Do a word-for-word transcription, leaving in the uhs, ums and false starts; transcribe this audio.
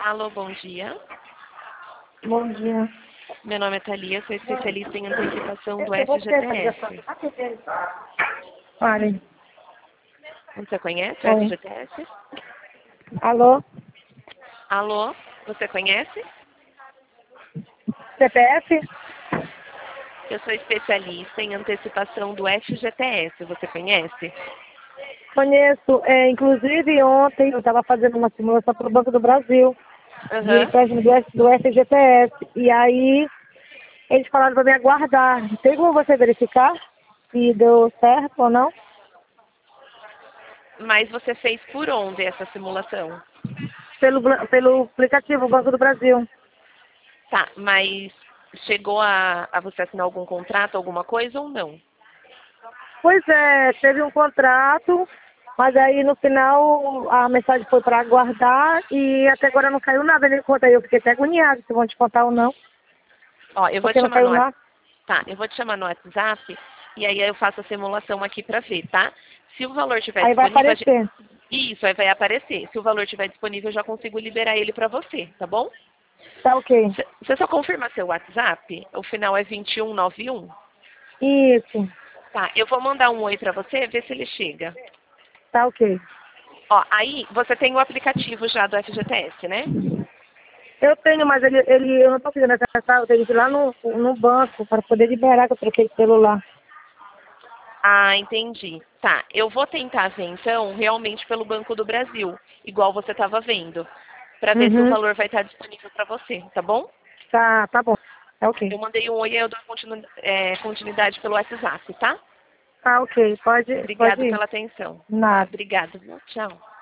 Alô, bom dia. Bom dia. Meu nome é Thalia, sou especialista em antecipação do F G T S. Pare. Você conhece o Oi. F G T S? Alô? Alô, você conhece? C P F? Eu sou especialista em antecipação do F G T S. Você conhece? Conheço. É, inclusive, ontem eu estava fazendo uma simulação para o Banco do Brasil, de Aham. empréstimo do, F- do F G T S. E aí, eles falaram para me aguardar. Tem como você verificar se deu certo ou não? Mas você fez por onde essa simulação? Pelo, bla- pelo aplicativo Banco do Brasil. Tá, mas chegou a, a você assinar algum contrato, alguma coisa ou não? Pois é, teve um contrato, mas aí no final a mensagem foi para aguardar e até agora não caiu nada nem conta. Eu fiquei até agoniada se vão descontar ou não, Ó, eu vou te porque não chamar no caiu WhatsApp. nada. Tá, eu vou te chamar no WhatsApp e aí eu faço a simulação aqui pra ver, tá? Se o valor estiver Aí vai disponível, a gente... aparecer. isso, aí vai aparecer. Se o valor estiver disponível, eu já consigo liberar ele pra você, tá bom? Tá ok. C- Você só confirma seu WhatsApp? O final é vinte e um noventa e um? Isso, Tá, eu vou mandar um oi pra você, ver se ele chega. tá ok. Ó, aí você tem o aplicativo já do F G T S, né? Eu tenho, mas ele, ele eu não estou conseguindo acessar, eu tenho que ir lá no, no banco para poder liberar, que eu troquei de celular. Ah, entendi. Tá, eu vou tentar ver então realmente pelo Banco do Brasil, igual você estava vendo, para ver se o Uhum. valor vai estar disponível para você, tá bom? Tá, tá bom. Tá ok. Eu mandei um oi e eu dou continu- é, continuidade pelo WhatsApp, tá? Tá ok. Pode, pode Obrigado ir. pela atenção. Tá, Nada. obrigada. Viu? Tchau.